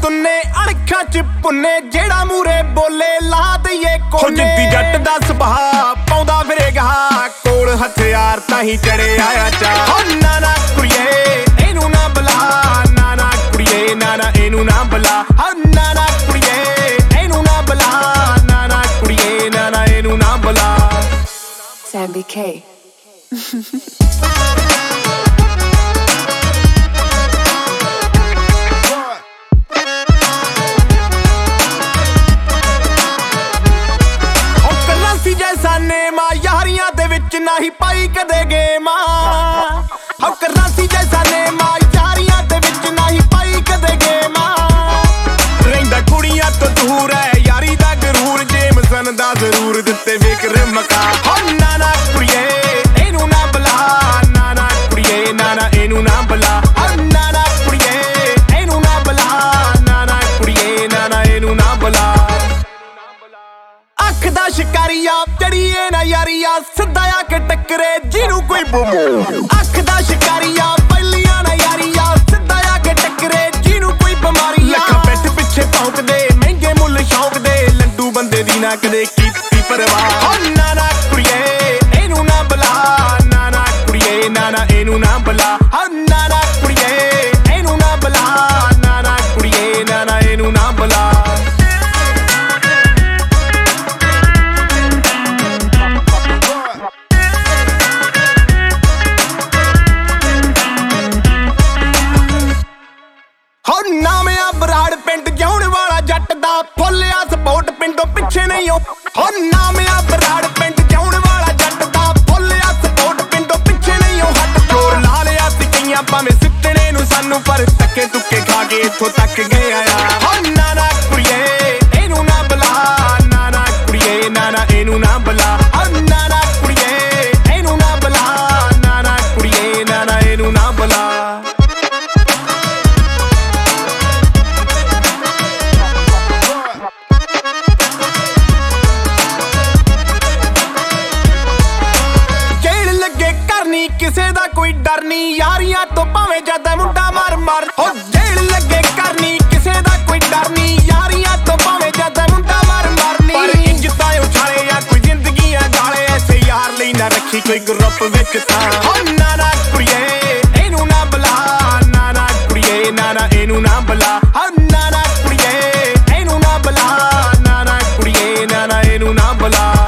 ਤੁੰਨੇ ਅਣਖਾਂ ਚ ਪੁੰਨੇ ਜਿਹੜਾ ਮੂਰੇ ਬੋਲੇ ਲਾ ਦਈਏ ਕੋਨੇ। ਜਿੱਦੀ ਜੱਟ ਦਾ ਸੁਭਾਅ ਪਾਉਂਦਾ ਫਿਰੇਗਾ ਕੋਲ ਹਥਿਆਰ ਤਾਂ ਹੀ ਚੜੇ ਆਇਆ ਚਾ। ਨਾ ਨਾ ਕੁੜੀਏ ਇਹਨੂੰ ਨਾ ਬੁਲਾ, ਨਾ ਨਾ ਕੁੜੀਏ ਨਾ ਨਾ ਇਹਨੂੰ ਨਾ ਬੁਲਾ। ਨਾ ਨਾ ਕੁੜੀਏ ਇਹਨੂੰ ਨਾ ਬੁਲਾ, ਨਾ ਨਾ ਕੁੜੀਏ ਨਾ ਨਾ ਇਹਨੂੰ ਨਾ ਬੁਲਾ। Sambi K ਨੇਮਾ ਯਾਰੀਆਂ ਦੇ ਵਿੱਚ ਨਹੀਂ ਪਾਈ ਕਦੇ ਗੇਮਾਂ। ਹਉ ਕਰਨਾ ਸੀ ਜੈਸਾ ਨੇਮਾ ਯਾਰੀਆਂ ਦੇ ਵਿੱਚ ਨਹੀਂ ਪਾਈ ਕਦੇ ਗੇਮਾਂ। ਰਹਿੰਦਾ ਕੁੜੀਆਂ ਤੋਂ ਦੂਰ ਹੈ ਯਾਰੀ ਦਾ ਗਰੂਰ ਜੇਮਸਨ ਦਾ ਜ਼ਰੂਰ ਦਿੱਤੇ ਫਿਕਰ ਮਕਾ। ਨਾ ਨਾ ਕੁੜੀਏ ਇਹਨੂੰ ਨਾ ਬੁਲਾ, ਨਾ ਨਾ ਕੁੜੀਏ ਨਾ ਨਾ ਇਹਨੂੰ ਨਾ ਬੁਲਾ। ਨਾ ਨਾ ਕੁੜੀਏ ਇਹਨੂੰ ਨਾ ਬੁਲਾ, ਨਾ ਨਾ ਕੁੜੀਏ ਨਾ ਨਾ ਇਹਨੂੰ ਨਾ ਬੁਲਾ। ਅੱਖ ਦਾ ਸ਼ਿਕਾਰੀਆ ਚੜੀਏ ਨਾ ਯਾਰੀਆ ਸਿੱਧਾ ਆ ਕੇ ਟੱਕਰੇ ਜਿਹਨੂੰ ਕੋਈ ਬਮੋ। ਅੱਖ ਦਾ ਸ਼ਿਕਾਰੀਆ ਪਹਿਲੀਆਂ ਨਾ ਯਾਰੀਆ ਸਿੱਧਾ ਆ ਕੇ ਟੱਕਰੇ ਜਿਹਨੂੰ ਕੋਈ ਬਿਮਾਰੀ। ਲੱਖਾਂ ਪੈਟ ਪਿੱਛੇ ਭੌਂਕਦੇ ਮਹਿੰਗੇ ਮੁੱਲ ਸ਼ੌਂਕ ਦੇ ਲੰਡੂ ਬੰਦੇ ਦੀ ਨਾ ਕਦੇ ਕੀਤੀ ਪਰਵਾਹ। ਨਾ ਨਾ ਕੁੜੀਏ ਇਹਨੂੰ ਨਾ ਬੁਲਾ, ਨਾ ਨਾ ਕੁੜੀਏ ਨਾ ਨਾ ਇਹਨੂੰ ਨਾ ਬੁਲਾ। ਨਾ ਨਾ ਕੁੜੀਏ ਇਹਨੂੰ ਨਾ ਬੁਲਾ, ਨਾ ਨਾ ਕੁੜੀਏ ਨਾ ਨਾ ਇਹਨੂੰ ਨਾ ਬੁਲਾ। ਨਾਮ ਆ ਬਰਾੜ ਪਿੰਡ ਜਾਉਣ ਵਾਲਾ ਜੱਟ ਦਾ ਫੁੱਲਿਆ ਸਪੋਰਟ ਪਿੰਡੋਂ ਪਿੱਛੇ ਨਹੀਂ ਹੋ। ਨਾਮ ਆ ਬਰਾੜ ਪਿੰਡ ਜਾਉਣ ਵਾਲਾ ਜੱਟ ਦਾ ਫੁੱਲਿਆ ਸਪੋਰਟ ਪਿੰਡੋਂ ਪਿੱਛੇ ਨਹੀਂ ਹੋ ਹੱਟ। ਜੋਰ ਲਾ ਲਿਆ ਸੀ ਕਈਆਂ ਭਾਵੇਂ ਸਿੱਟਣੇ ਨੂੰ ਸਾਨੂੰ ਪਰ ਧੱਕੇ ਧੁੱਕੇ ਖਾ ਕੇ ਇੱਥੋਂ ਤੱਕ ਗਏ ਆ। ਨਾ ਨਾ ਕੁੜੀਏ ਇਹਨੂੰ ਨਾ ਬੁਲਾ, ਨਾ ਨਾ ਕੁੜੀਏ ਨਾ ਨਾ ਇਹਨੂੰ ਨਾ ਬੁਲਾ। ਨਾ ਨਾ ਕੁੜੀਏ ਇਹਨੂੰ ਨਾ ਬੁਲਾ, ਨਾ ਨਾ ਕੁੜੀਏ ਨਾ ਨਾ ਇਹਨੂੰ ਨਾ ਬੁਲਾ। ਕਿਸੇ ਦਾ ਕੋਈ ਡਰ ਨਹੀਂ ਯਾਰੀਆਂ ਤੋਂ ਭਾਵੇਂ ਜਾਂਦਾ ਮੁੰਡਾ ਮਾਰ ਮਾਰ। ਜੇਲ੍ਹ ਲੱਗੇ ਕਰਨੀ ਕਿਸੇ ਦਾ ਕੋਈ ਡਰ ਨਹੀਂ ਯਾਰੀਆਂ ਤੋਂ ਭਾਵੇਂ ਜਾਂਦਾ ਮੁੰਡਾ ਮਾਰ ਮਾਰਨੀ। ਪਰ ਇੱਜ਼ਤਾਂ ਉਛਾਲੇ ਆ ਕੋਈ ਜ਼ਿੰਦਗੀਆਂ ਗਾਲੇ ਐਸੇ ਯਾਰ ਲਈ ਨਾ ਰੱਖੀ ਕੋਈ ਗਰੁੱਪ ਵਿੱਚ ਤਾਂ। ਨਾ ਨਾ ਕੁੜੀਏ ਇਹਨੂੰ ਨਾ ਬੁਲਾ, ਨਾ ਨਾ ਕੁੜੀਏ ਨਾ ਨਾ ਇਹਨੂੰ ਨਾ ਬੁਲਾ। ਨਾ ਨਾ ਕੁੜੀਏ ਇਹਨੂੰ ਨਾ ਬੁਲਾ, ਨਾ ਨਾ ਕੁੜੀਏ ਨਾ ਨਾ ਇਹਨੂੰ ਨਾ ਬੁਲਾ।